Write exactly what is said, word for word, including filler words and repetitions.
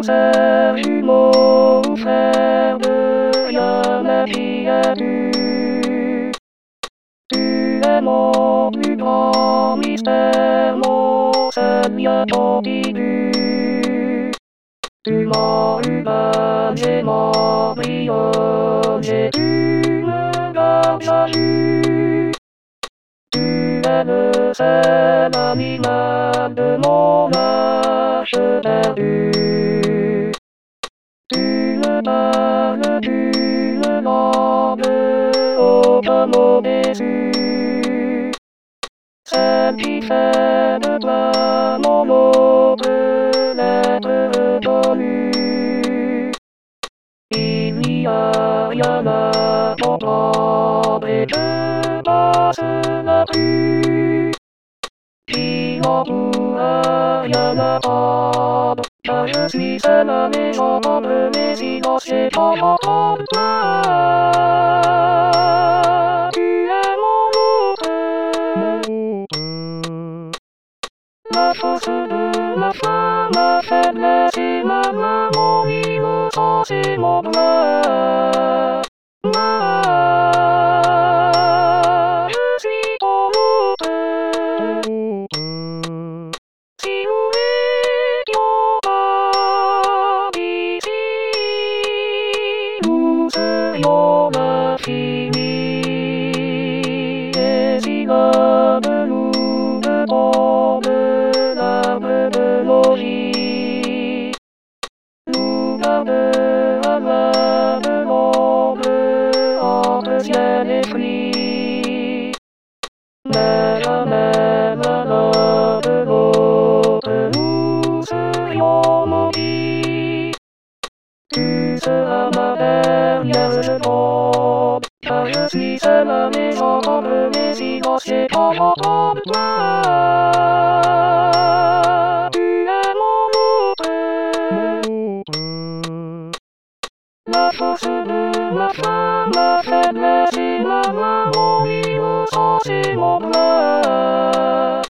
sœur jumeau ou frère de rien n'a qui a dû. Tu es mon plus grand mystère, mon seul lien continu. Tu m'enrubans et m'embrionnes et tu me gardes à vue. Tu es le seul animal de mon âge perdu. Tu me parles, tu me langues, aucun mot déçu. Celle qui fait de toi mon autre lettre reconnue. Il n'y a rien à comprendre et je passe la rue. Qui n'en pourra rien apprendre, car je suis seul à les entendre, mes silences et quand j'entends toi. Tu es mon autre. La force de ma foi, ma faiblesse et ma gloire, mon innocence et mon bonheur. Moi, je suis ton autre. Si nous n'étions pas ici, nous serions infinis. Et si l'un de nous ne tombe l'arbre de nos vies, nous gardera loin de l'ombre entre ciel et fruits. Mais jamais l'un de l'autre nous serions maudits. Tu seras ma dernière seconde, car je suis seul à les entendre, mes silences et quand j'entends toi. Tu es mon autre. La force de ma foi, ma faiblesse et ma gloire, mon innocence et mon bonheur.